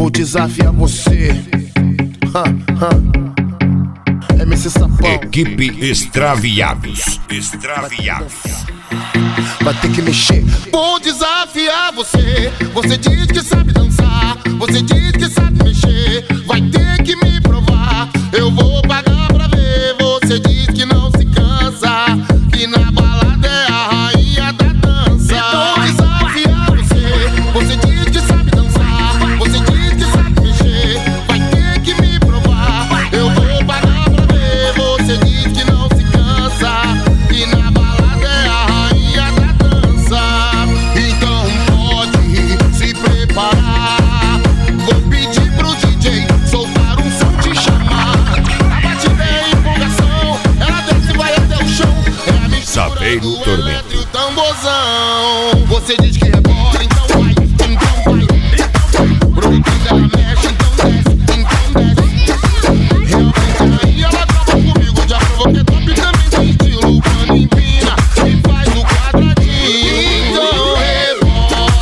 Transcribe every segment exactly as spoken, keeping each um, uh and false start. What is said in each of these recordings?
Vou desafiar você. Ha, ha. M C Sapão. Equipe Extraviados. Extraviados. Vai ter que mexer. Vou desafiar você. Você diz que sabe dançar, você diz que sabe mexer. Vai ter que me provar. Eu vou pagar pra ver. Você diz que não se cansa, que na balada é a rainha da dança. Vou desafiar você. Você diz que sabe dançar, você diz que sabe mexer. Vai ter que me provar. Eu vou pagar pra ver. Você diz que não se cansa, que na balada é a rainha da dança. Então pode se preparar. Vou pedir pro D J soltar um som, te chamar. A batida é empolgação, ela desce e vai até o chão. É a mistura Saveiro do Tormento. eletro e o tamborzão. Você diz que rebola, então vai, então vai, então vai. Pro que ela mexe, então desce, então desce. Realmente aí ela tava comigo, já provou que é top, também tem estilo. Quando empina e faz o quadradinho. Então rebola,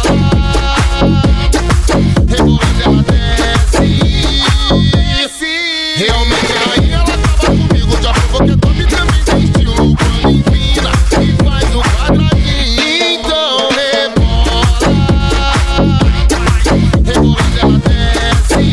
rebolando ela desce. Realmente aí ela tava comigo, já provou que é top, também tem estilo. Quando empina e faz o quadradinho. Então rebola, rebolando ela desce.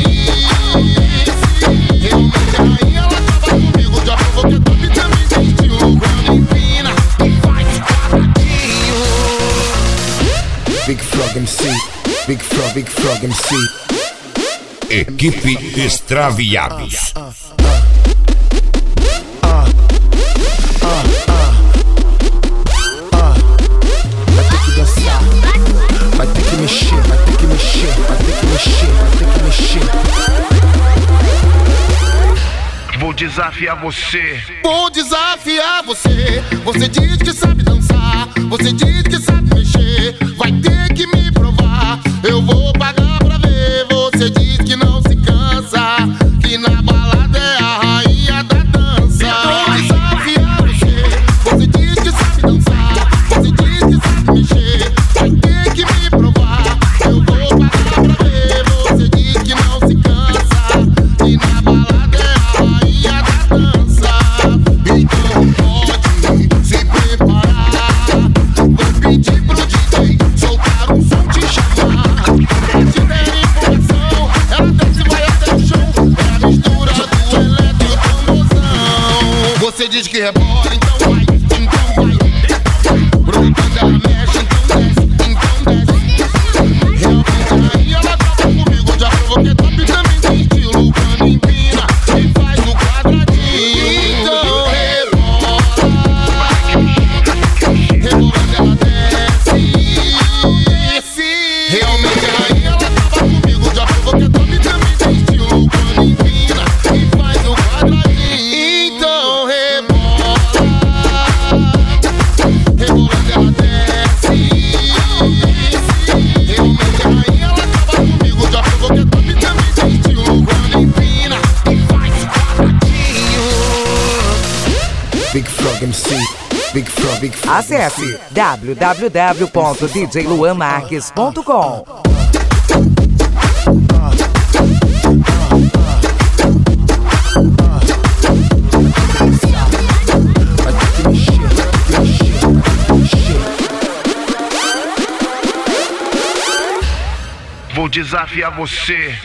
Realmente aí ela tava comigo, já provou que é top, também tem estilo. Quando empina e faz o quadradinho. Big Frog M C, Big Frog, Big Frog M C. Equipe Extraviados. Vai ter que dançar, vai ter que mexer, vai ter que mexer, vai ter que mexer, vai ter que mexer. Vou desafiar você. Vou desafiar você. Você diz que sabe dançar, você diz que sabe mexer. Vai ter que me provar. Eu vou pagar pra ver. Você diz que não se cansa, que na balada é a rainha da dança. Vou desafiar você. Você diz que sabe dançar, você diz que sabe mexer. Vai ter que me provar. Eu vou pagar pra ver. Você diz que não se cansa, que na balada é a rainha da dança. Então pode se preparar. Vou pedir pro D J soltar um som, te chamar. Se der empolgação, ela desce e vai até o chão. É a mistura do eletro e o tamborzão. Você diz que rebola, então vai, então vai. Pro quando ela mexe, então desce, então desce. Realmente aí ela tava comigo, já provou que é top, também tem estilo. Quando empina e faz o quadradinho. Então rebola, rebolando ela desce. Realmente aí ela tava comigo, já provou que é top, também tem estilo. Quando empina e faz o quadradinho. Então rebola, rebolando ela desce. Realmente aí ela tava comigo, já provou que é top, também tem estilo. Quando empina e faz o quadradinho. Big Frog M C, Big Frog, Big Frog. Acesse w w w ponto d j luan marques ponto com. Vai ter que mexer, vai ter que mexer, vai ter que mexer. Vou desafiar você.